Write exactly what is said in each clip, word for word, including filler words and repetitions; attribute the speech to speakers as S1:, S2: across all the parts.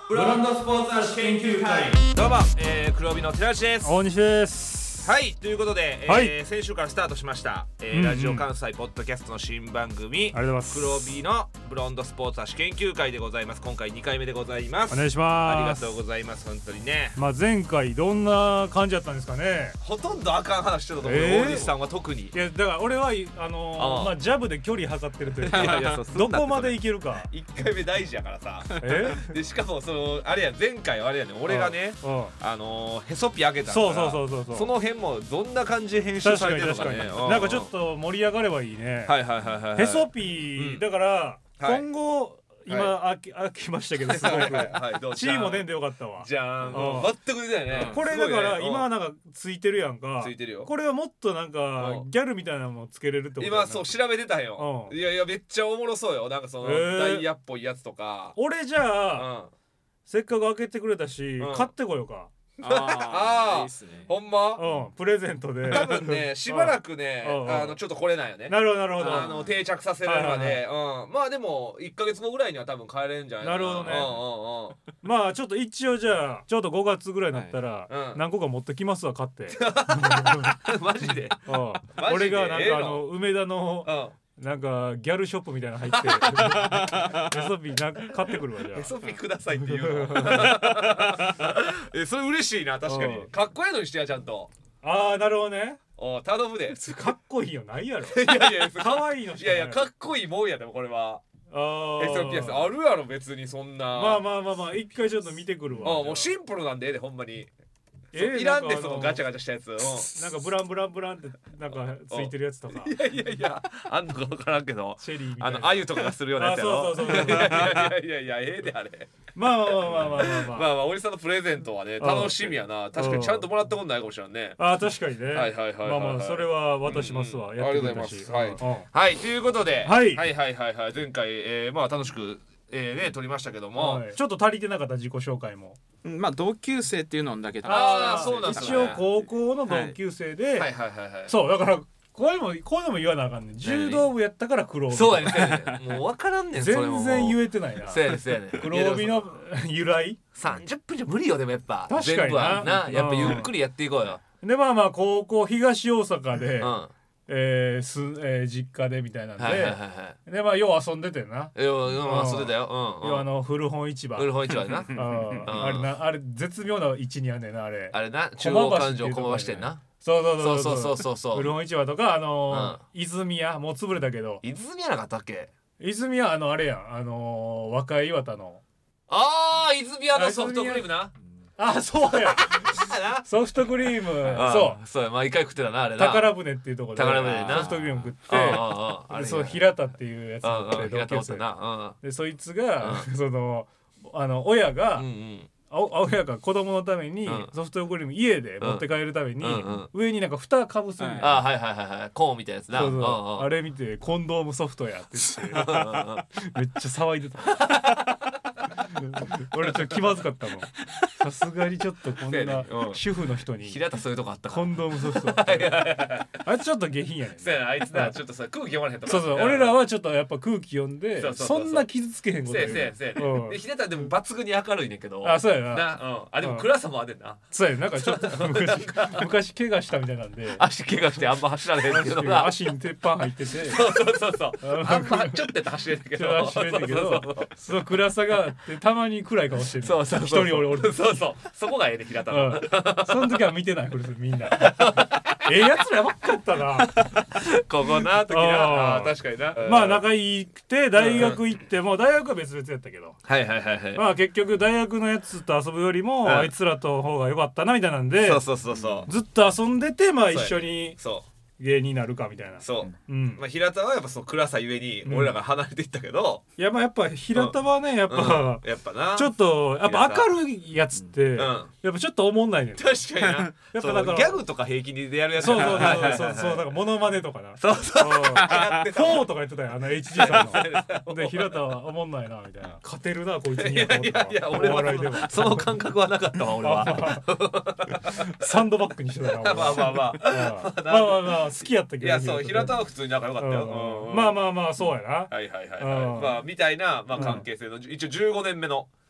S1: ブロンドスポーツ足研究会。
S2: どうも、えー、黒帯の寺内です。
S3: 大西です。
S2: はい、ということで、
S3: はい
S2: えー、先週からスタートしました、えー
S3: うんうん、
S2: ラジオ関西ポッドキャストの新番組、
S3: ありがとうございます。
S2: 黒帯のブロンドスポーツ足研究会でございます。今回にかいめでございます。
S3: お願いします。
S2: ありがとうございます。本当にね、
S3: まあ、前回どんな感じだったんですかね。
S2: ほとんどあかん話してたと思う、
S3: えー、
S2: 大西さんは特に。
S3: いやだから俺はあのー、
S2: ああ
S3: まあジャブで距離測ってるというか
S2: いやいやそう
S3: どこまでいけるか。
S2: いっかいめ大事やからさ
S3: え
S2: でしかもそのあれや前回はあれやね、俺がね
S3: ああ
S2: あのー、へそピ開けたから
S3: そうそうそうそうそう、
S2: その辺もどんな感じで編集されてるのかね。
S3: 確かに確かに。なんかちょっと盛り上がればいいね。
S2: はいはいはいはい、はい、
S3: へそピー、うん、だから、はい、今後今、はい、飽きましたけどすごくはい、チーム出んでよかったわ。
S2: じゃん、全く出たよね。
S3: これだから今はなんかついてるやんか。
S2: ついてるよ。
S3: これはもっとなんかギャルみたいなのもつけれるってことだな。
S2: 今そう調べてたよ。いやいやめっちゃおもろそうよ。なんかその、えー、ダイヤっぽいやつとか。
S3: 俺じゃあ、うん、せっかく開けてくれたし、うん、買ってこようか。
S2: ああ、いいっすね。ほんま？
S3: うん、プレゼントで。
S2: 多分ね、しばらくね、あのちょっとこれなんよね。
S3: なるほどなるほど。
S2: あの定着させるまで、うん、まあでもいっかげつごぐらいには多分買えれるんじゃないかな。
S3: なるほどね。うんうんうん。まあちょっと一応じゃあちょっとごがつぐらいになったら何個か持ってきますわ買って。
S2: マジで？
S3: 俺がなんかあの梅田のなんかギャルショップみたいなの入ってヘソピーなんか買ってくるわ。じゃあ
S2: ヘソピーくださいって言うのえそれ嬉しいな。確かにかっこいいのにしてやちゃんと。
S3: ああなるほどね。
S2: お頼むで。
S3: かっこいいよないやろ。
S2: いやいや
S3: かわいいのしかない。
S2: いやいやかっこいいもんやでもこれは。
S3: あ
S2: ヘソピーあるやろ別にそんな。
S3: まあまあまあまあ一回ちょっと見てくるわ。
S2: あもうシンプルなんでええでほんまに。えー、いらんでそのガチャガチャしたやつ。
S3: なんかブランブランブランってなんかついてるやつとか。
S2: いやいやいやあんのか分からんけど。
S3: シェリーみたいな。
S2: あの鮎とかがするようなやつやろ。
S3: そうそうそうそう。
S2: いやいやいやいやええであれ。
S3: まあまあまあまあまあまあまあ。
S2: まあまあおじさんのプレゼントはね楽しみやな。確かにちゃんともらったことないかもしれんね。
S3: あ確かにね。
S2: はいはいはい。
S3: まあまあそれは渡しますわ。やってくれたし。
S2: はいはいということで。
S3: はい
S2: はいはいはいはい前回えまあ楽しく。えーね、撮りましたけども、
S3: はい、ちょっと足りてなかった自己紹介も、
S1: うん、まあ同級生っていうのだけど
S2: ああそうなんですね。
S3: 一応高校の同級生で、
S2: はい、はいはいはいはい
S3: そうだからこういうのもこういうのも言わなあかんねん。柔道部やったから黒帯。
S2: そうやねもう分からんねんそれも
S3: 全然言えてないな。
S2: そうやねそうやね
S3: 黒帯の由来
S2: さんじゅっぷんじゃ無理よ。でもやっぱ
S3: 確かにな
S2: 全部はなやっぱゆっくりやっていこうよ。
S3: でまあまあ高校東大阪で、
S2: うん
S3: えーすえー、実家でみたいなんで、
S2: はいはいはいはい、
S3: でまあよう遊んでてんな。
S2: よう遊んでたよ。うん、
S3: 要はあの古本市場。
S2: 古本市場でな。
S3: ああれなあれ絶妙な位置にあんねんなあれ。
S2: あれな中央環状駒場してんな。
S3: そうそうそう
S2: そうそうそうそう。
S3: 古本市場とかあのー、泉屋もう潰れたけど。
S2: 泉屋なかったっけ？
S3: 泉屋あのあれやんあのー、若い岩田の。
S2: ああ泉屋のソフトクリームな。
S3: あそうやソフトクリームそう
S2: そうや毎回食ってたなあれな。
S3: 宝船っていうところで
S2: 宝船な
S3: ソフトクリーム食ってそう平田っていうやつが同級生でそいつがそのあの親が親が子供のためにソフトクリーム家で持って帰るために上になんか蓋かぶすんや。
S2: あはいはいはいはいコーンみたいなやつな。
S3: そうそうあれ見てコンドームソフトやって言ってめっちゃ騒いでた。俺ちょっと気まずかったもん。さすがにちょっとこんな主婦の人に
S2: 平田そういうとこあった
S3: コンドームソフトあれちょっと下品やねん。
S2: そうやなあいつなちょっとさ空気読まれへんとか。
S3: そうそう俺らはちょっとやっぱ空気読んでそんな傷つけへんこと
S2: やねん。そうやそうやで平田でも抜群に明るいねんけど。
S3: あそうやな
S2: なあでも暗さもあんねんな。
S3: そうやなんかちょっと昔昔怪我したみたいなんで
S2: 足怪我してあんま走られへんけどな。
S3: 足に鉄板入ってて
S2: そうそうそうそうあんまちょっと走れんけど
S3: 走れんけどその暗さがあってたまに暗い顔してる。
S2: そうそう
S3: 一人俺俺
S2: そうそうそこがええね平田の、うん、
S3: その時は見てないふるみんなええやつらばっかったな
S2: ここな時なあ確かにな。
S3: まあ仲いいくて大学行っても大学は別々やったけど
S2: はいはいはいはい
S3: まあ結局大学のやつと遊ぶよりも、うん、あいつらと方が良かったなみたいなんで
S2: そうそうそうそう
S3: ずっと遊んでてまあ一緒に
S2: そう
S3: 芸人になるかみたいな。
S2: そう、うんまあ、平田はやっぱその暗さゆえに俺らが離れていったけど、
S3: うん、いやまあやっぱ平田はねやっぱ、
S2: うん、やっぱな
S3: ちょっとやっぱ明るいやつって、うん、やっぱちょっと思んないねん。
S2: 確かになやっぱだからギャグとか平気でやるやつそう
S3: そうそうそうそうそうだからモノマネとかな
S2: そうそう
S3: やってたフォーとか言ってたよあの エイチジー さんので平田は思んないなみたいな勝てるなこいつにやと思ったわ。
S2: いやいや俺はその感覚はなかったわ俺は
S3: サンドバッグにしてたから
S2: まあまあまあまあ
S3: まあまあまあ好きやったけど
S2: いやそう平田は普通に仲良かったよ。
S3: まあまあまあそうやな。
S2: はいはいはいはいまあみたいなまあ関係性の一応じゅうごねんめの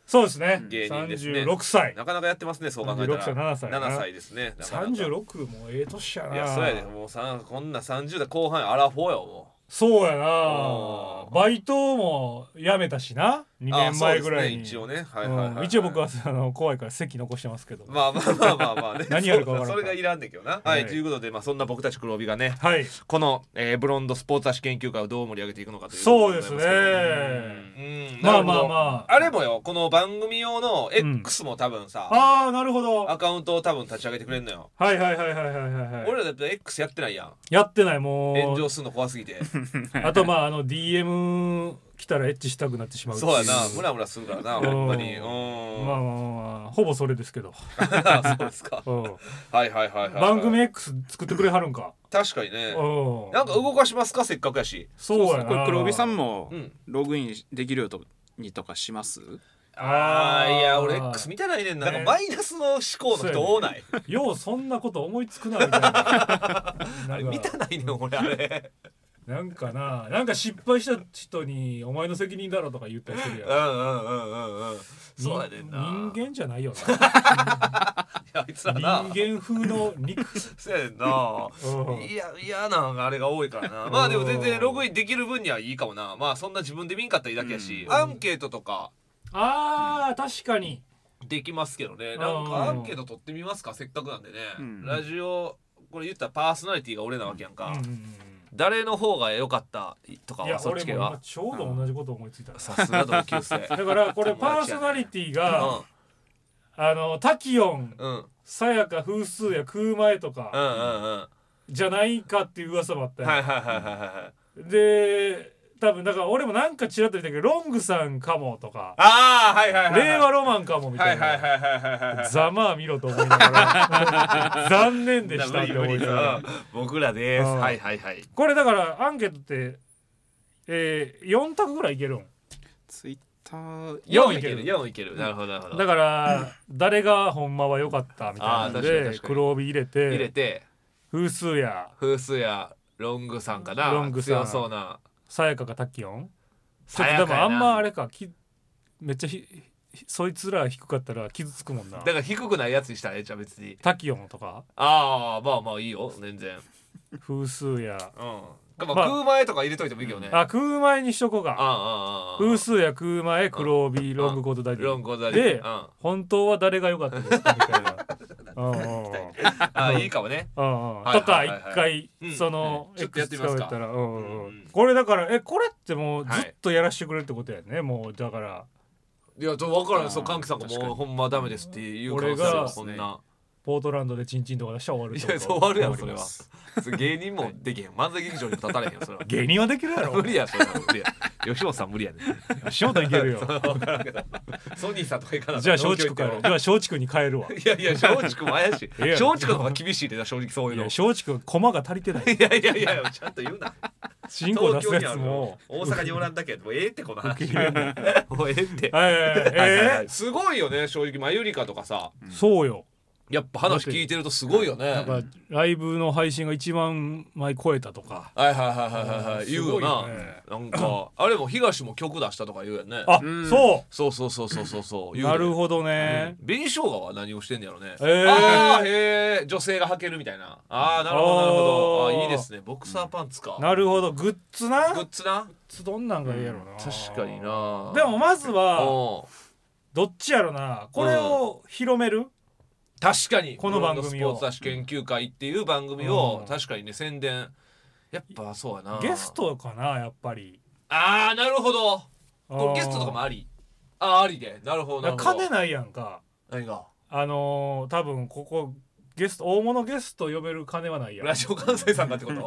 S3: そうですね。
S2: 芸人ですね。
S3: さんじゅうろくさい。
S2: なかなかやってますね、そう考えたら。
S3: さんじゅうろくさい、ななさい。
S2: ななさいですね。
S3: さんじゅうろくもええ年やな。
S2: いや、そうやで、もうさ、こんなさんじゅう代後半アラフォーよ、もう。
S3: そうやな。バイトも辞めたしな。にねんまえぐらいに。
S2: 一応ね。はいはいはい。
S3: 一応僕はあの怖いから席残してますけど。
S2: まあまあまあまあまあね。
S3: 何やるか分からん。
S2: それがいらんねんけどな。はい、ということで、まあそんな僕たち黒帯がね、
S3: はい、
S2: このブロンドスポーツ誌研究会をどう盛り上げていくのかという。
S3: そうですね。まあまあまあ。
S2: あれもよ、この番組用の X も多分さ。
S3: ああ、なるほど。
S2: アカウントを多分立ち上げてくれんのよ。
S3: はいはいはいはいはいはい。
S2: 俺らだって X やってないやん。
S3: やってない、もう。
S2: 炎上するの怖すぎて。
S3: あとまああの ディーエム 来たらエッチしたくなってしまう。
S2: そうやな、ムラムラするからな、ほんまに。
S3: まあまあまあほぼそれですけど。
S2: そうですか。はいはいはいはい。
S3: 番組 X 作ってくれはるんか。
S2: 確かにね。なんか動かしますか、せっかくやし。
S3: そうやな。
S1: これ黒帯さんもログインできるようにとかします？
S2: ああ、いや俺 X 見てないねんな。なんかマイナスの思考の人多ない。
S3: ようそんなこと思いつくなみたいな。
S2: あれ見てないねん俺あれ。
S3: なんかな、なんか失敗した人にお前の責任だろとか言ったりするやん。
S2: うんうんうんうんうん。そうやねんな。
S3: 人間じゃないよな。
S2: あいつらな。
S3: 人間風の肉。
S2: そうやねんな。いや嫌なあれが多いからな。まあでも全然ログインできる分にはいいかもな。まあそんな自分で見んかったらいいだけやし、アンケートとか。
S3: ああ確かに。
S2: できますけどね。なんかアンケート取ってみますか、せっかくなんでね。ラジオこれ言ったらパーソナリティが俺なわけやんか。誰の方が良かったとかはそっち系は。
S3: いや俺もちょうど同じこと思いついた。
S2: さすが同級生。
S3: だからこれパーソナリティがあのタキヨン、さやか、風数や空前とかじゃないかっていう噂もあったよ。
S2: はいはいはいはいはい。
S3: で多分だから俺もなんかちらっと言ったけどロングさんかもとか、
S2: ああはいはいはい、
S3: 令和ロマンかもみたいな、ざまあ見ろと思いながら残念でしたって思いながら
S2: 僕らです。はいはいはい。
S3: これだからアンケートってえー、よん択ぐらいいけるん。
S1: ツイッター
S2: よんいけるよんいける。なるほどなるほど。
S3: だから誰がほんまは良かったみたいなので黒帯入れて
S2: 入れて
S3: 風数や
S2: 風数やロングさんかな、ロング強そうな
S3: さやかかタキヨン。ちょっとでもあんまあれかきめっちゃひそいつら低かったら傷つくもんな。
S2: だから低くないやつにしたらええじゃん別に。
S3: タキヨンとか。
S2: ああまあまあいいよ全然。
S3: 風数や。
S2: うん。まあ、空前とか入れといてもいいけどね。
S3: あ空前にしとこうか。
S2: ああ
S3: 風数や空前黒帯ロングコートダディ。
S2: ロングコートダディ。
S3: で本当は誰が良かったですかみたいな。
S2: あいいかもね。
S3: とか一回その
S2: ちょっとやってみますか。
S3: これだからえこれってもうずっとやらしてくれるってことやね。もうだから
S2: いや分からん。そう歓喜さんがもうほんまダメですっていう
S3: 俺が
S2: こんな
S3: ポートランドでチンチンとか出したら終わる。
S2: いやそう終わるやんそれは。芸人もできへん。漫才劇場にも立たれへんよそれは。
S3: 芸人はできるやろ。
S2: 無理やそれは無理や。吉本さん無理やね。
S3: 吉本いけるよ。
S2: ソニーさんとか行かな。
S3: じゃあ松竹帰る。じゃあ松竹に帰るわ。
S2: いやいや松竹も怪しい。松竹の方が厳しいで正直そういうの。
S3: 松竹駒が足りてない。
S2: いやいやいやちゃんと言うな。
S3: 新語出すやつも
S2: 大阪におらんだけどもうええってこの話。もうええって。
S3: ええ
S2: すごいよね正直マユリカとかさ。
S3: そうよ。
S2: やっぱ話聞いてるとすごいよね。
S3: なんかライブの配信がいちまんまい超えたとか。
S2: はいはいはいはいはい言うよな。なんかあれも東も曲出したとか言うよね。
S3: あそう
S2: そうそうそうそうそう
S3: なるほどね。
S2: 紅生姜は何をしてんやろね。ああへえ女性が履けるみたいな。ああなるほどなるほど。あいいですね。ボクサーパンツか。
S3: なるほどグッズな。
S2: グッズな。
S3: グッズどんなんがいいやろな。
S2: 確かにな。
S3: でもまずはどっちやろな。これを広める。
S2: 確かに
S3: この番組を
S2: スポーツ雑誌研究会っていう番組を確かにね宣伝やっぱそうやな。
S3: ゲストかなやっぱり。
S2: ああなるほど。ゲストとかもあり。ああありでなるほどなるほど。
S3: 金ないやんか。
S2: 何が。
S3: あの多分ここゲスト大物ゲスト呼べる金はないやん。
S2: ラジオ関西さんがってこと。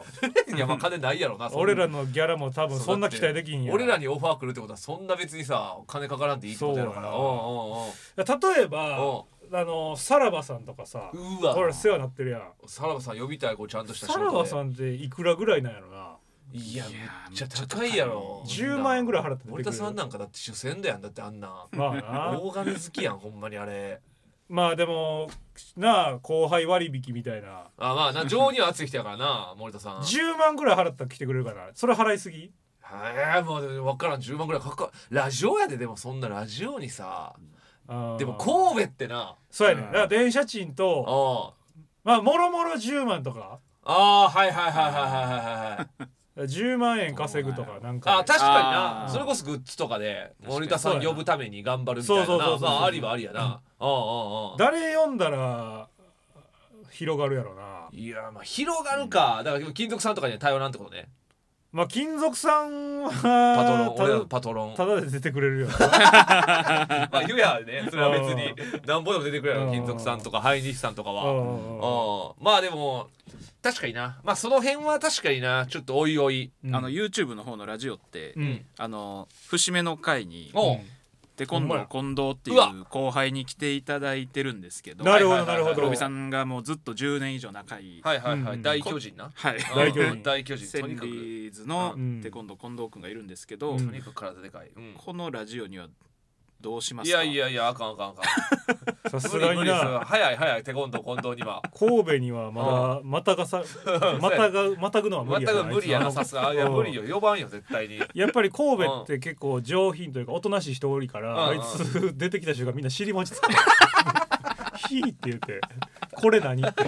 S2: いやまあ金ないやろな。
S3: 俺らのギャラも多分そんな期待できんやん。
S2: 俺らにオファー来るってことはそんな別にさ金かからんでいいってことやから。
S3: 例えばあのさらばさんとかさ、
S2: うわ
S3: 俺世話なってるやん。
S2: さらばさん呼びたいこうちゃんとした
S3: 仕事で。さらばさんっていくらぐらいなんやろな。
S2: いやめっちゃ高いやろ。
S3: じゅうまんえんぐらい払って
S2: 森田さんなんかだって主戦だやんだってあんな。
S3: まあな。
S2: 大金好きやんほんまにあれ。
S3: まあでもなあ後輩割引みたいな。
S2: あまあな情には熱い人やからな森田さん。
S3: じゅうまんぐらい払ったら来てくれるかな。それ払いすぎ？
S2: はいもう分からんじゅうまんぐらいかかラジオやででもそんなラジオにさでも神戸ってな
S3: そうやねだから電車賃とまあもろもろじゅうまんとか
S2: ああはいはいはいはいはいはい
S3: じゅうまんえん稼ぐとかなんか
S2: あ確かになそれこそグッズとかで森田さん呼ぶために頑張るみたいななまあありはありやな
S3: 誰呼んだら広がるやろない
S2: やまあ広がるかだから金属さんとかには頼らんってことね
S3: まあ金属さんは
S2: パトロン俺らのパトロン
S3: ただで出てくれるよ
S2: まあ言うやねそれは別になんぼでも出てくれるよ金属さんとかハイニシさんとかはまあでも確かになまあその辺は確かになちょっとおいおい、
S1: うん、あの YouTube の方のラジオって、うん、あの節目の回に、
S2: うん
S1: で今度近藤っていう後輩に来ていただいてるんですけど
S3: なるほどなるほど
S1: 黒木さんがもうずっとじゅうねん以上仲いい
S2: はいはいはい、うん、大巨人な
S1: はい
S3: 大巨人
S2: 大巨人
S1: センリーズのテコンドー近藤くんがいるんですけど、
S2: うん、とにかく体でかい、うん、
S1: このラジオにはどうしますか
S2: いやいやいやあかんあかんあか
S3: んさすがにな
S2: 早い早いテコンドー近藤には
S3: 神戸にはまだまたがさまたがまたぐのは無理やな
S2: またが無理やなさすがいや無理よ呼ばんよ絶対に
S3: やっぱり神戸って結構上品というかおとなしい人多いからあいつ出てきた瞬間みんな尻餅つけてヒーって言ってこれ何って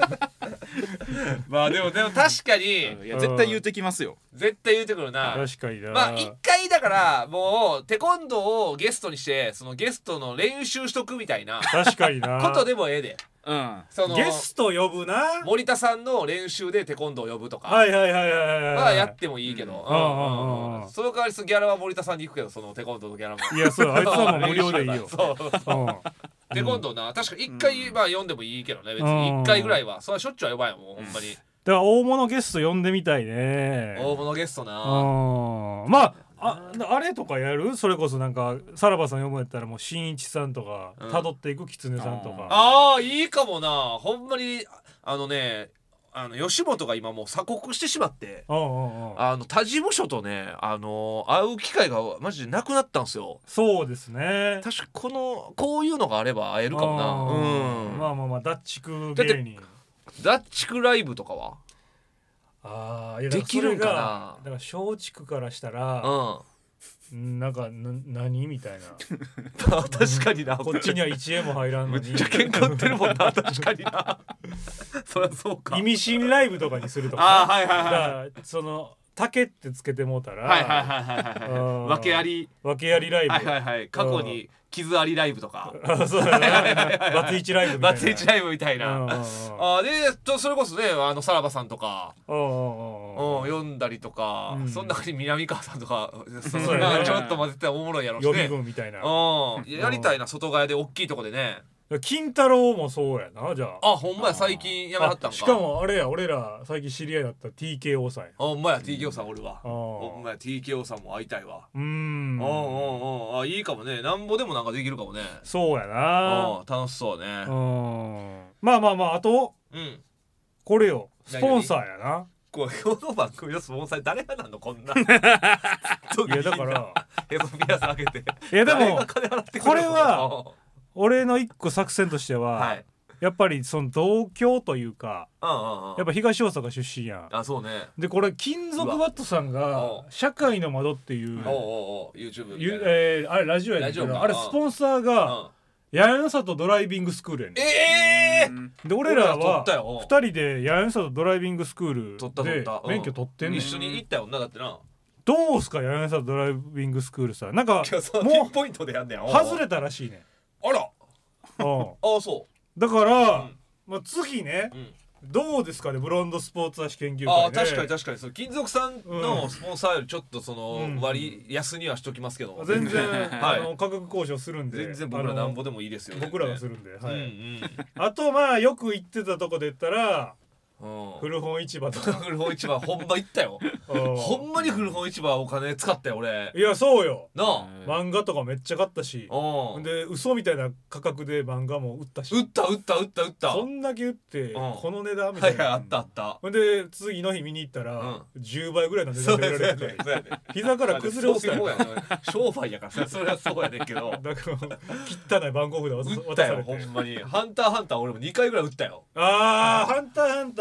S2: まあでもでも確かに
S1: いや絶対言うてきますよ
S2: 絶対言うてくるな
S3: 確かにな
S2: まあ一回だからもうテコンドーをゲストにしてそのゲストの練習しとくみたいな
S3: 確かにな
S2: ことでもええで
S1: うん、
S3: そのゲスト呼ぶな
S2: 森田さんの練習でテコンドー呼ぶとか
S3: はいはいはいはいはい
S2: まあやってもいいけど、うんうんうん、その代わりギャラは森田さんに行くけどそのテコンドーのギャラも
S3: いやそうあいつはもう無料でいいよ
S2: そうそう、うんテコンドーな確か一回まあ読んでもいいけどね別に一回ぐらいはそれはしょっちゅうは呼ばんよもうほんまにだ
S3: から大物ゲスト呼んでみたいね
S2: 大物ゲストな
S3: まああ, あれとかやるそれこそなんかさらばさん読むやったらもうしんいちさんとかたど、うん、っていくきつねさんとか
S2: ああいいかもなほんまにあのねあの吉本が今もう鎖国してしまってあの他事務所とねあの会う機会がマジでなくなったんですよ
S3: そうですね
S2: 確かこのこういうのがあれば会えるかもな
S3: うん、まあまあまあダッチク芸人
S2: ダッチクライブとかは
S3: あいや
S2: できるんかな
S3: だから松竹からしたら、うん、なんかな何みたいな
S2: 確かにな
S3: こっちにはいちえんも入らんのに
S2: めっちゃ喧嘩売ってるもんな確かになそりゃそうか
S3: 意味深ライブとかにするとか
S2: あはいはいはいだ
S3: からその竹ってつけてもうたら
S2: はいはいはいはいはい訳あり
S3: 訳ありライブ
S2: はいはいはい過去に傷ありライブとか
S3: そうだねバツイチライブみたいな
S2: バツイチライブみたいなあでそれこそねあのさらばさんとか読んだりとか、うん、その中に南川さんとかそそれがちょっと混ぜておもろいやろうしね
S3: 予備軍みたいな
S2: やりたいな外側で大きいとこでね
S3: 金太郎もそうやなじゃ
S2: ああほんまや最近やめはったんか
S3: しかもあれや俺ら最近知り合いだった ティーケーオー さんや
S2: ほんまや ティーケーオー さんおるわほんまや ティーケーオー さんも会いたいわ
S3: うーん
S2: ああいいかもねなんぼでもなんかできるかもね
S3: そうやな
S2: 楽しそうね
S3: うんまあまあまああと、うん、これよスポンサーやな
S2: この番組のスポンサー誰がなんのこんない
S3: やだから
S2: ヘソピアス開けて
S3: いやでもこれは俺の一個作戦としては、はい、やっぱりその同郷というか、うんうんうん、やっぱ東大阪出身やん
S2: あそうね
S3: でこれ金属バットさんが「社会の窓」っていう
S2: おうおうおう YouTube
S3: えー、あれラジオやねんけどあれスポンサーが八重里ドライビングスクールやねん
S2: えー、
S3: で俺らはふたりで八重里ドライビングスクールで免許取ってんねん
S2: 一緒に行ったよなだってな
S3: どうすか八重里ドライビングスクールさなんか
S2: もうポイントでやんねん
S3: 外れたらしいねん
S2: あら
S3: あ
S2: あそう
S3: だから、うんまあ、次ね、うん、どうですかねブロンドスポーツ足研究会で
S2: あ確かに確かにそう金属さんのスポンサーよりちょっとその割安にはしときますけど、
S3: うん、全然、はい、あの価格交渉するんで
S2: 全然僕らなんぼでもいいですよ、ね、
S3: 僕らがするんで、はいうんうん、あとまあよく行ってたとこで言ったら古本市場とか
S2: 古本市場ほんま行ったよほんまに古本市場お金使ったよ俺
S3: いやそうよ
S2: なあ
S3: 漫画とかめっちゃ買ったしで嘘みたいな価格で漫画も売ったし
S2: 売った売った売った売った
S3: そんだけ売ってこの値段みたいな、
S2: はいはい、あったあった
S3: ほんで次の日見に行ったら、うん、じゅうばいぐらいの値段で売られてて、ね、膝から崩れ落ちたよ
S2: 商売やからそれはそうやねんけど
S3: だから汚い番号札渡されて
S2: ほんまにハンターハンター俺もにかいぐらい売ったよ
S3: あーハンターハンター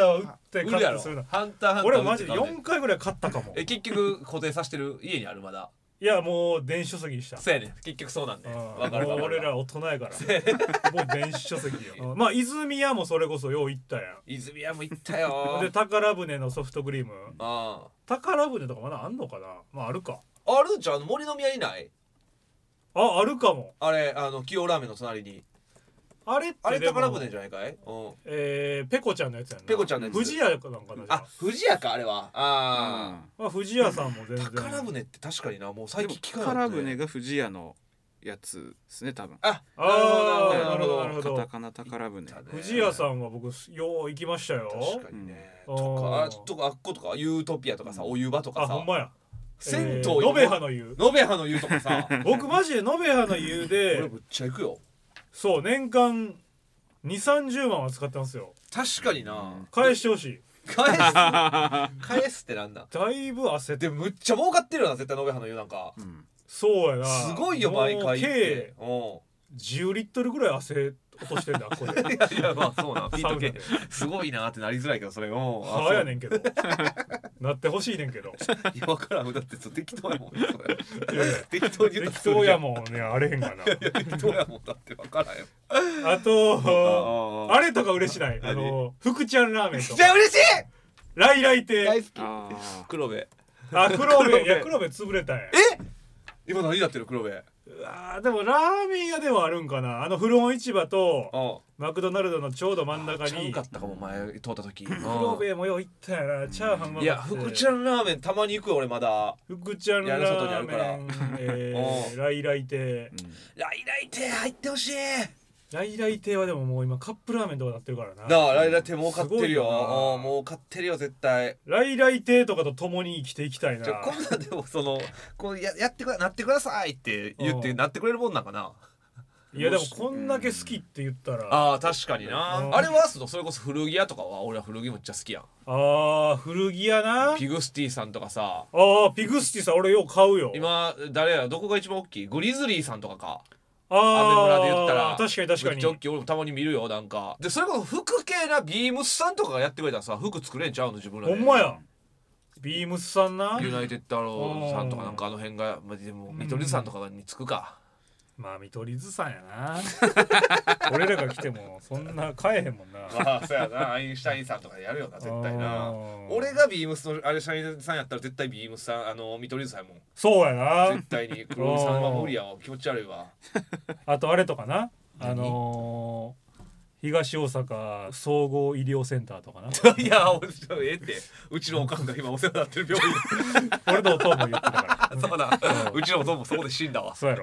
S3: ーは売って
S2: 売るやろ
S3: するの。
S2: ハンターハンター
S3: 俺マジでよんかいぐらい買ったかも。
S2: え結局固定させてる家にあるまだ。
S3: いやもう電子書籍にした。
S2: そうやね結局そうなんで、
S3: 分かる分かる。俺ら大人やからもう電子書籍よ。まあ泉屋もそれこそよう行ったやん。
S2: 泉屋も行ったよ
S3: で宝船のソフトクリーム、
S2: ああ
S3: 宝船とかまだあんのかな。まああるか。
S2: あるんちゃう。森の宮にない。
S3: ああるかも。
S2: あれあの清ラーメンの隣に
S3: あれって
S2: あれ宝船じゃないかい。うん。
S3: えー、ペコちゃんのやつやんな。
S2: ペコちゃんのやつ。
S3: 富士屋かなんかな。
S2: あ、富士屋かあれは。あ
S3: あ。まあ富士屋さんも全然。
S2: 宝船って確かになもう最近聞かない。
S1: 宝船が富士屋のやつですね多分。
S2: あ、
S3: ああなるほどなるほど。
S1: カタカナ宝船。
S3: 富士屋さんは僕よう行きましたよ。
S2: 確かにね。とかあとかあっことかユートピアとかさお湯場とかさ。
S3: あほんまや。
S2: 銭湯
S3: 延べ葉の湯。
S2: 延べ葉の湯とかさ。
S3: 僕マジで延べ葉の湯で。
S2: 俺むっちゃ行くよ。
S3: そう年間にさんじゅうまんは使ってますよ。
S2: 確かにな。
S3: 返してほしい。
S2: 返す返すってなんだ。
S3: だいぶ焦って。
S2: でもむっちゃ儲かってるよな絶対延べ葉の湯なんか。
S3: そうやな。
S2: すごいよ毎回行って。
S3: じゅうリットルぐらい汗落としてんだこれ。
S2: いやいやまあそうな。ピート系すごいなってなりづらいけどそれを。
S3: はやねんけど。なってほしいねんけど。
S2: いや分からんだって適当やもんねそれ。適当に言った
S3: 適当やもんねあれへんがな。
S2: 適当やもんだって分からんよ。
S3: あとあれとか嬉しない。あの福ちゃんラーメンとか。
S2: じゃあ嬉しい。
S3: ライライ亭。
S2: 大好き。黒部。
S3: あ黒部いや黒部潰れたんや。
S2: え？今何やってる黒部。
S3: うわでもラーメン屋ではあるんかな。あの古本市場とマクドナルドのちょうど真ん中に。
S2: ちゃうかったかも前通った時。
S3: 黒部もよう行ったやな。チャーハンも。
S2: いや福ちゃんラーメンたまに行くよ俺まだ。
S3: 福ちゃんラーメンえーライライ亭。
S2: ライライ亭入ってほしい。
S3: ライライ亭はでももう今カップラーメンとかなってるからな。
S2: なあライライ亭もう買ってるよ。もう買ってるよ絶対。
S3: ライライ亭とかと共に生きていきたいな。
S2: じゃこんなんでもそのこう や, やってくなってくださいって言ってなってくれるもんなんかな。
S3: いやでもこんだけ好きって言ったら。
S2: ああ確かにな。あれはそれこそ古着屋とかは俺は古着めっちゃ好きやん。
S3: ああ古着屋な。
S2: ピグスティさんとかさ。
S3: ああピグスティさん俺よう買うよ。
S2: 今誰やどこが一番大きい。グリズリーさんとかか。
S3: ああ
S2: アメ村で言ったら
S3: 確かに確かに。
S2: めっちゃ大きい。俺もたまに見るよなんか。でそれこそ服系なビームスさんとかがやってくれたらさ服作れんちゃうの自分らで。
S3: ほんまや。ビームスさんな。
S2: ユナイテッドアローさんとかなんかあの辺がまあでも見取り図さんとかにつくか。
S3: まあ見取り図さんやな。俺らが来てもそんな買えへんもんな。
S2: まあそうやな。アインシュタインさんとかやるよな絶対な。俺がビームスのアインシュタインさんやったら絶対ビームスさんあの見取り図さんやもん。
S3: そうやな。
S2: 絶対に黒木さんは無理やわ。気持ち悪いわ。
S3: あとあれとかな。あのー東大阪総合医療センターとかな。
S2: いやええってうちのおかんが今お世話になってる病院。
S3: 俺のお父も言ってたから。
S2: そうだ、うちのお父もそこで死んだわ。
S3: そうやろ。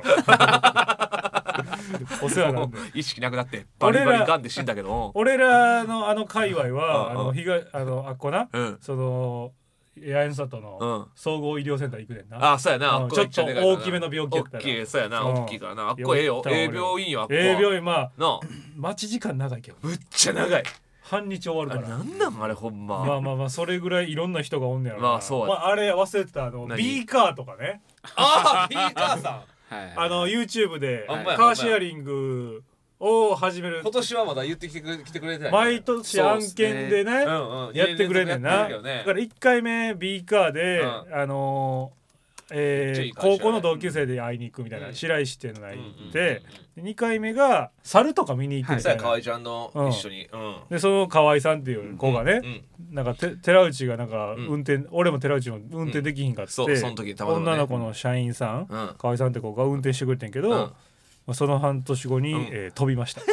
S3: お世話なんで
S2: 意識なくなってバリバリガンで死んだけど。
S3: 俺らのあの界隈はあの東あのあっこな、その八重里の総合医療センター行くねんな。
S2: あそうやな。
S3: ちょっと大きめの病気やったら。
S2: 大きいそうやな大きいからな。あっこええよ。ええ病院よあっこ。
S3: ええ病院まあ待ち時間長いけど。
S2: むっちゃ長い。
S3: 半日終わるから。
S2: なんなんあれほんま。
S3: まあまあまあそれぐらいいろんな人がおんねやろな。
S2: まあそうや。
S3: あれ忘れてたあの B カーとかね。
S2: ああ B カーさん。
S3: あの YouTube でカーシェアリングを始める。
S2: 今年はまだ言ってきてくれてくれてない。
S3: 毎年案件でねやってくれんねんな。だからいっかいめ B カーであの高校の同級生で会いに行くみたいな白石っていうのがいて、にかいめが猿とか見に行くみたいな。
S2: 河合ちゃんの一緒に。
S3: でその河合さんっていう子がね、なんか寺内がなんか運転、俺も寺内も運転できひんかって、女の子の社員さん河合さんって子が運転してくれてんけど、その半年後に飛びました。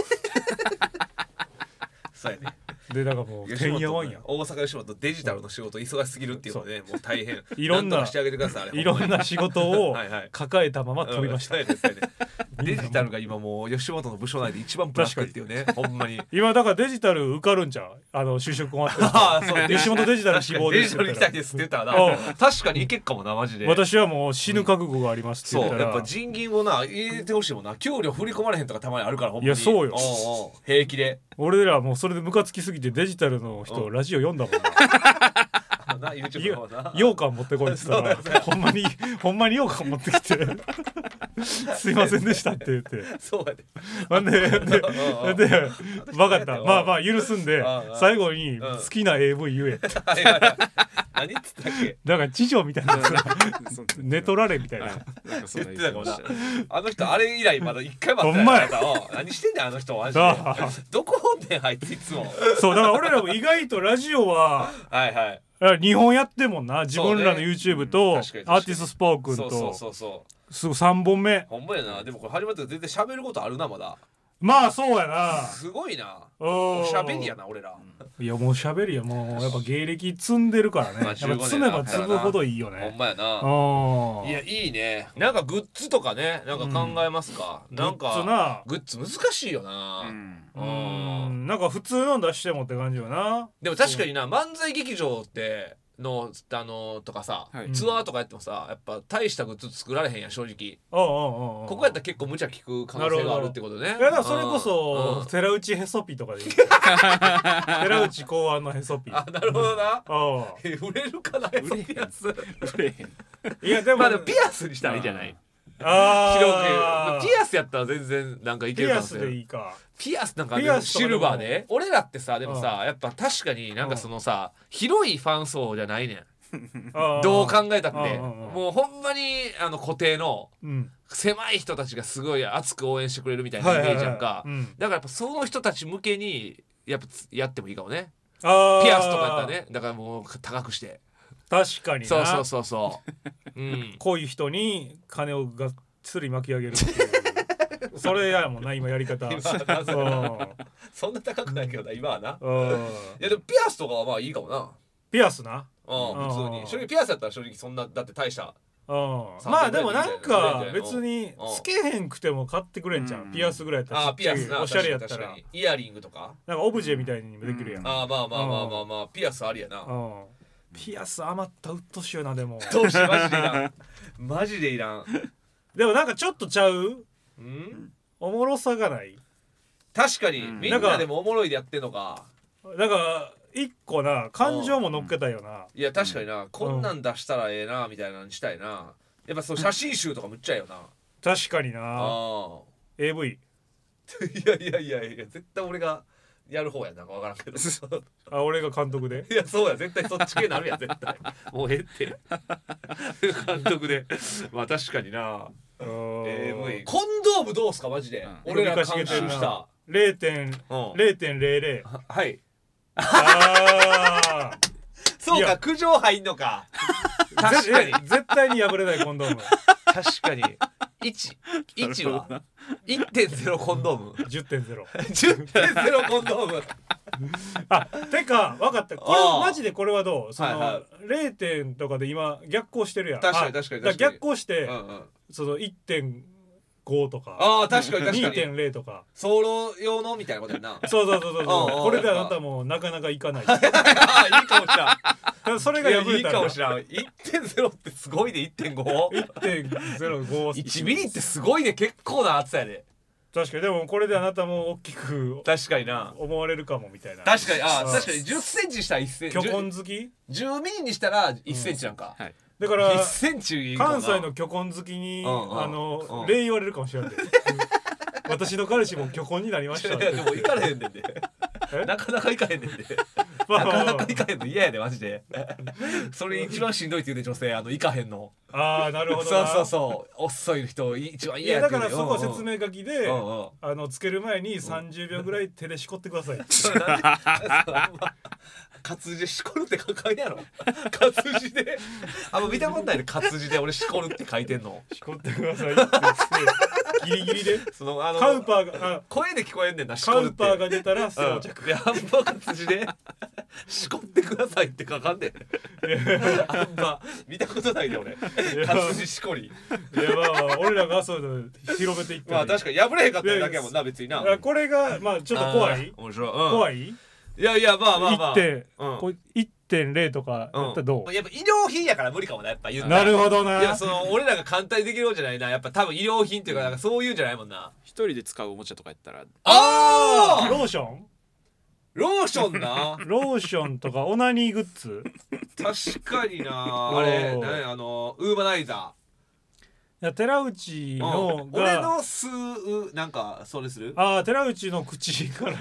S2: そうやね。
S3: でなんかもうてんやわんや。
S2: 大阪吉本デジタルの仕事忙しすぎるっていうのでもう大変。
S3: いろんな
S2: してあげてください。
S3: いろんな仕事を抱えたまま飛びました。
S2: デジタルが今もう吉本の部署内で一番ブラックっていうね。ほんまに。
S3: 今だからデジタル受かるんちゃう？あの就職困ってる。ああそう。吉本デジタル志望です。
S2: デジタル行きたいですって言ったらな。確かにいけっかもなマジで。
S3: 私はもう死ぬ覚悟がありますって言ったら。
S2: そうやっぱ人銀をな入れてほしいもんな。給料振り込まれへんとかたまにあるからほんまに。
S3: いやそうよ。
S2: 平気で。
S3: 俺らもうそれでムカつきすぎてデジタルの人ラジオ読んだもんな。羊羹持ってこいって言ったらほんまにほんまに羊羹持ってきてすいませんでしたって言って
S2: そうやで
S3: なんででで分かったまあまあ許すんで最後に好きな エーブイ 言えって
S2: 何っつったっけ
S3: だから知女みたいな寝取られみたいな
S2: 言ってたかもなあの人あれ以来まだ一回も会って
S3: ない
S2: 何してんねんあの人マジでどこおんねんあいついつも
S3: そうだから俺らも意外とラジオは
S2: はいはい
S3: にほんやってもんな自分らの YouTube とアーティストスポークンと
S2: そうそうそう
S3: すぐさんぼんめ
S2: ほんまやなでもこれ始まって全然喋ることあるなまだ
S3: まあそうやな
S2: すごいなおしゃべりやな俺ら
S3: いやもうしゃべりやもうやっぱ芸歴積んでるからねやっぱ積めば積むほどいいよね
S2: ほんまやないやいいねなんかグッズとかねなんか考えますか、うん、なんかグッズ難しいよな
S3: うん、うんなんか普通の出してもって感じよな
S2: でも確かにな漫才劇場ってのあのとかさ、はい、ツアーとかやってもさやっぱ大したグッズ作られへんやん正直ここやったら結構無茶聞く可能性があるってことね
S3: いやだからそれこそ寺内へそピとかでいい寺内考案のへそピ
S2: あなるほどな売れるかなへそピアス
S1: 売れへん
S3: いやでも
S2: まあでもピアスにしたらいいんじゃない
S3: あ
S2: 広くピアスやったら全然なんかいけるかもしれない
S3: ピアスでいいか
S2: ピアスなんかシルバーで俺らってさでもさやっぱ確かになんかそのさ広いファン層じゃないねんどう考えたってもうほんまにあの固定の狭い人たちがすごい熱く応援してくれるみたいなイメージやんかだからやっぱその人たち向けにやっぱやってもいいかもねピアスとかやったらねだからもう高くして
S3: 確かにな
S2: そうそうそうそう、うん、
S3: こういう人に金をがっつり巻き上げるっていうそれやもんな今やり方今
S2: そんな高くないけどな今はないやでもピアスとかはまあいいかもな
S3: ピアスな
S2: うん普通に正直ピアスやったら正直そんなだって大した
S3: まあでもなんか別につけへんくても買ってくれんじゃんピアスぐらいやったら
S2: あピアスな
S3: おしゃれやったら
S2: イヤリングとか
S3: なんかオブジェみたいにもできるやん
S2: あまあまあまあまあまあピアスありやな
S3: ピアス余ったうっとしよなでも
S2: どうしマジでいらんマジでいらん
S3: でもなんかちょっとちゃううんおもろさがない
S2: 確かにみんなでもおもろいでやってんのか
S3: なんか一個な感情も乗っけたいよな、
S2: いや確かにな、うん、こんなん出したらええなみたいなのにしたいなやっぱそう写真集とかむっちゃええよな
S3: 確かになあ エーブイ
S2: いやいやいやいや絶対俺がやる方やなんか分からんけど
S3: あ俺が監督で
S2: いやそうや絶対そっち系なるやん絶対もうええって監督でまあ確かにな エーブイ コンドームどうすかマジで、うん、俺ら監修した
S3: れいてんゼロゼロ
S2: はい
S3: あ
S2: そうか苦情入んのか確かに
S3: 絶対に破れないコンドーム
S2: 確かにいち いちはいってんゼロ コンドーム
S3: じゅってんゼロ
S2: じゅってんゼロ コンドーム
S3: あてか分かったこれマジでこれはどうその、はいはい、れいてんとかで今逆行してるやん
S2: 確かに確かに確かに
S3: 逆行して、うんうん、その いってんご とか
S2: あ確かに確かに
S3: にてんゼロ とか
S2: ソロ用のみたいなことやな
S3: そうそうそうそうこれであなたもなかなかいかないいい
S2: かもしらん
S3: それが破れたら
S2: いいかもしらん いってんゼロ ってすごいで いってんご
S3: いってんゼロご
S2: いちミリってすごいね結構な厚さやで
S3: 確かにでもこれであなたも大きく
S2: 確かにな
S3: 思われるかもみたいな
S2: 確かにあ確かにじゅっセンチしたらいっセンチ
S3: 巨根好き
S2: じゅうミリにしたらいっセンチなんか、
S1: うんはい
S3: だから
S2: いっセンチ
S3: 関西の巨根好きに、うんうん、あの、うん、礼言われるかもしれない私の彼氏も巨根になりました
S2: いやでも行かれへんねんでなかなか行かへんねんでなかなか行かへんの嫌やでマジでそれ一番しんどいって言うで女性あの行かへんの
S3: ああなるほど
S2: そうそうそう遅い人一番嫌やって
S3: 言うでだからそこは説明書きで、うんうん、あのつける前にさんじゅうびょうぐらい手でしこってください、うん
S2: 活字でしこるって書かんやろ活字であんま見たことないで活字で俺しこるって書いてんの
S3: しこってくださいってギリギリで
S2: そのあの
S3: カウパーが
S2: 声で聞こえんねんな
S3: しこるってカウパーが出たら
S2: 装着、うん、いやあんま活字でしこってくださいって書かんねんあんま見たことないで俺活字しこり
S3: いやまあまあ俺らがそういうの広めていって
S2: まあ確かに破れへんかっただけやもんな別にな
S3: これがまあちょっと怖い
S2: 面白い、うん、
S3: 怖い
S2: いやいやまあまあまあ
S3: いってんゼロ とかやったらどう、
S2: うん、やっぱ医療品やから無理かもなやっぱ言う
S3: なるほどない
S2: やその俺らが簡単にできるわけじゃないなやっぱ多分医療品っていうかなんかそういうんじゃないもんな
S1: 一人で使うおもちゃとかやったら
S2: あ
S3: ローション
S2: ローションな
S3: ローションとかオナニーグッズ
S2: 確かになあれ何あのウーマナイザ
S3: や寺内のが、
S2: 俺の吸うなんかそれする
S3: ああ寺内の口から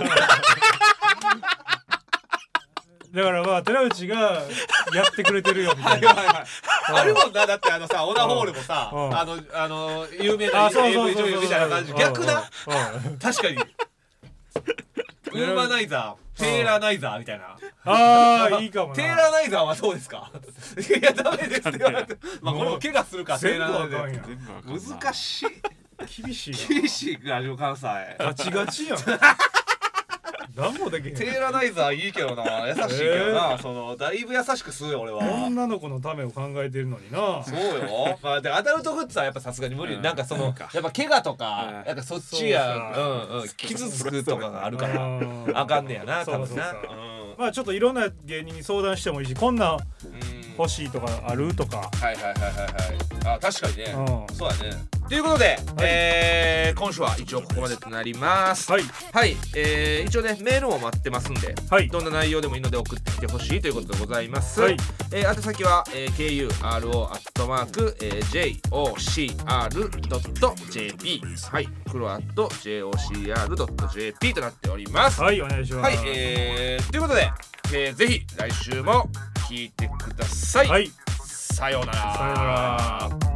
S3: だからまあ寺内がやってくれてるよみたいな
S2: はいはいはいあるもんなだってあのさオナホールもさあのあの有名な エーブイ 女優みたいな感じ逆な確かにウーマナイザーテーラーナイザーみたいな
S3: ああいいかもな
S2: テーラーナイザーはどうですかいやダメですって言われてまあこれも怪我するからテーラーナイザー難しい
S3: 厳しい
S2: 厳しいラジオ関西
S3: ガチガチやん何もできへん
S2: テーラーナイザーいいけどな優しいけどな、えー、そのだいぶ優しく吸うよ俺は
S3: 女の子のためを考えてるのにな
S2: そうよ、まあ、でアダルトグッズはやっぱさすがに無理、うん、なんかそのやっぱ怪我とかなんかそっちやうんうん傷つくとかがあるからあかんねやな多分な
S3: まあちょっといろんな芸人に相談してもいいしこんな欲しいとかあるとか
S2: はいはいはいはいはいあ確かにね、うん、そうだねということで、はいえー、今週は一応ここまでとなります
S3: はい、
S2: はいえー、一応ねメールも待ってますんで、
S3: はい、
S2: どんな内容でもいいので送ってきてほしいということでございます、
S3: はい
S2: えー、宛先は、えー、ケーユーアールオー アットマーク、えー、ジェイオーシーアール ドット ジェーピー はい黒アット ジェイオーシーアール ドット ジェーピー となっております
S3: はいお願いします
S2: はいえー、ということで、えー、ぜひ来週も聞いてください、
S3: はい、
S2: さようなら
S3: さようなら。